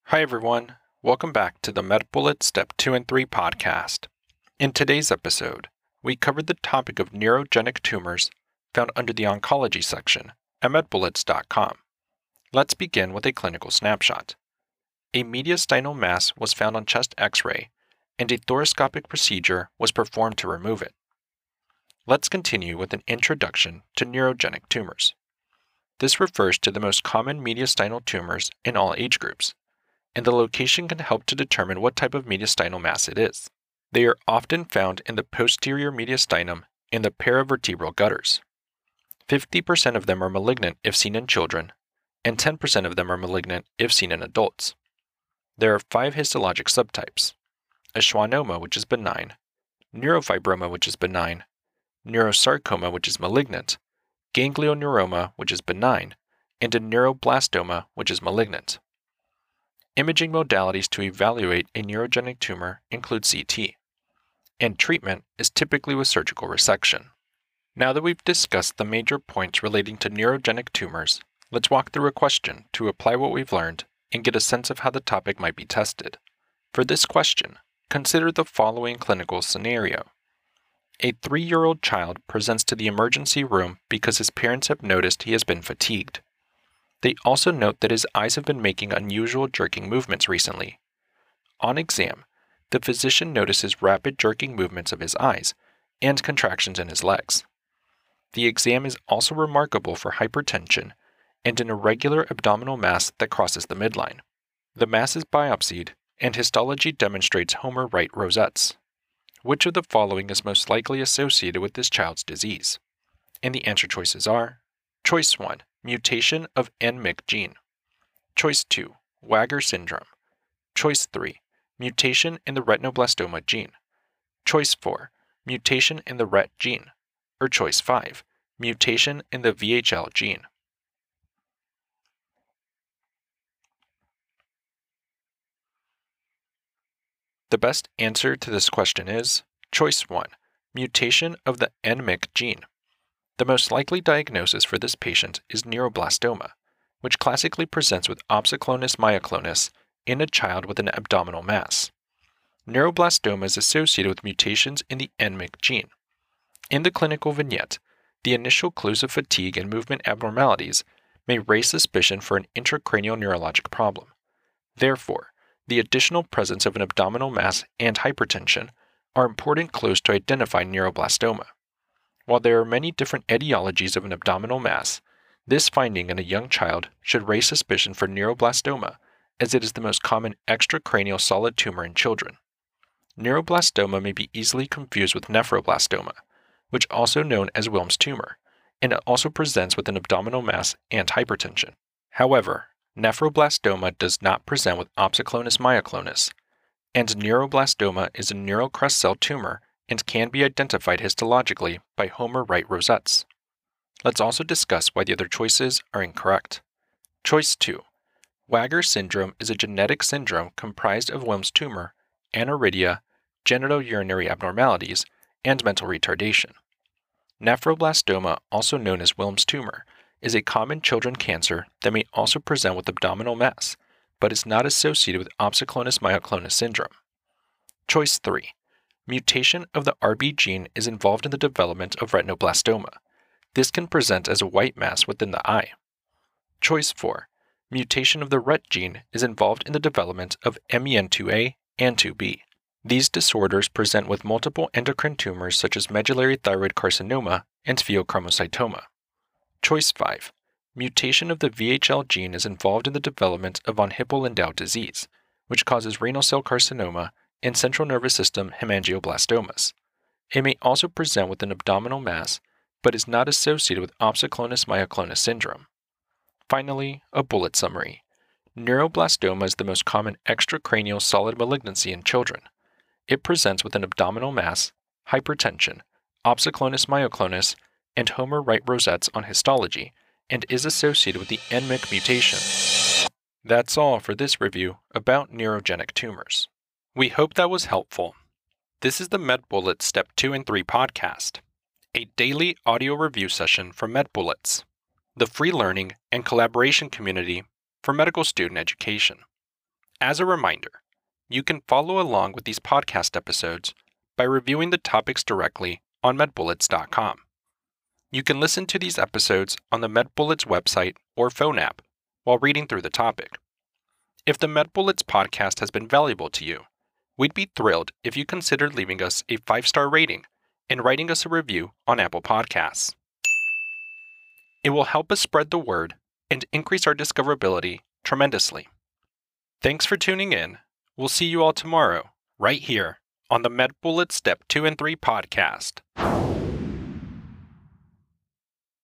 Hi everyone, welcome back to the MedBullets Step 2 and 3 podcast. In today's episode, we covered the topic of neurogenic tumors found under the oncology section at medbullets.com. Let's begin with a clinical snapshot. A mediastinal mass was found on chest x-ray, and a thoracoscopic procedure was performed to remove it. Let's continue with an introduction to neurogenic tumors. This refers to the most common mediastinal tumors in all age groups, and the location can help to determine what type of mediastinal mass it is. They are often found in the posterior mediastinum and the paravertebral gutters. 50% of them are malignant if seen in children, and 10% of them are malignant if seen in adults. There are 5 histologic subtypes: a schwannoma, which is benign, neurofibroma, which is benign, neurosarcoma, which is malignant, ganglioneuroma, which is benign, and a neuroblastoma, which is malignant. Imaging modalities to evaluate a neurogenic tumor include CT, and treatment is typically with surgical resection. Now that we've discussed the major points relating to neurogenic tumors, let's walk through a question to apply what we've learned and get a sense of how the topic might be tested. For this question, consider the following clinical scenario. A 3-year-old child presents to the emergency room because his parents have noticed he has been fatigued. They also note that his eyes have been making unusual jerking movements recently. On exam, the physician notices rapid jerking movements of his eyes and contractions in his legs. The exam is also remarkable for hypertension and an irregular abdominal mass that crosses the midline. The mass is biopsied, and histology demonstrates Homer-Wright rosettes. Which of the following is most likely associated with this child's disease? And the answer choices are: Choice 1, mutation of NMYC gene. Choice 2, Wagner syndrome. Choice 3, mutation in the retinoblastoma gene. Choice 4, mutation in the RET gene. Or choice 5, mutation in the VHL gene. The best answer to this question is choice 1, mutation of the NMYC gene. The most likely diagnosis for this patient is neuroblastoma, which classically presents with opsoclonus myoclonus in a child with an abdominal mass. Neuroblastoma is associated with mutations in the NMYC gene. In the clinical vignette, the initial clues of fatigue and movement abnormalities may raise suspicion for an intracranial neurologic problem. Therefore, the additional presence of an abdominal mass and hypertension are important clues to identify neuroblastoma. While there are many different etiologies of an abdominal mass, this finding in a young child should raise suspicion for neuroblastoma, as it is the most common extracranial solid tumor in children. Neuroblastoma may be easily confused with nephroblastoma, which is also known as Wilms tumor, and it also presents with an abdominal mass and hypertension. However, nephroblastoma does not present with opsoclonus myoclonus, and neuroblastoma is a neural crest cell tumor and can be identified histologically by Homer-Wright rosettes. Let's also discuss why the other choices are incorrect. Choice 2. Wagner syndrome is a genetic syndrome comprised of Wilms tumor, aniridia, genitourinary abnormalities, and mental retardation. Nephroblastoma, also known as Wilms tumor, is a common children cancer that may also present with abdominal mass, but is not associated with opsoclonus myoclonus syndrome. Choice 3. Mutation of the RB gene is involved in the development of retinoblastoma. This can present as a white mass within the eye. Choice 4. Mutation of the RET gene is involved in the development of MEN2A and 2B. These disorders present with multiple endocrine tumors such as medullary thyroid carcinoma and pheochromocytoma. Choice 5. Mutation of the VHL gene is involved in the development of von Hippel-Lindau disease, which causes renal cell carcinoma and central nervous system hemangioblastomas. It may also present with an abdominal mass, but is not associated with opsoclonus myoclonus syndrome. Finally, a bullet summary. Neuroblastoma is the most common extracranial solid malignancy in children. It presents with an abdominal mass, hypertension, opsoclonus myoclonus, and Homer-Wright rosettes on histology, and is associated with the NMYC mutation. That's all for this review about neurogenic tumors. We hope that was helpful. This is the MedBullets Step 2 and 3 podcast, a daily audio review session from MedBullets, the free learning and collaboration community for medical student education. As a reminder, you can follow along with these podcast episodes by reviewing the topics directly on medbullets.com. You can listen to these episodes on the MedBullets website or phone app while reading through the topic. If the MedBullets podcast has been valuable to you, we'd be thrilled if you considered leaving us a 5-star rating and writing us a review on Apple Podcasts. It will help us spread the word and increase our discoverability tremendously. Thanks for tuning in. We'll see you all tomorrow, right here, on the MedBullets Step 2 and 3 podcast.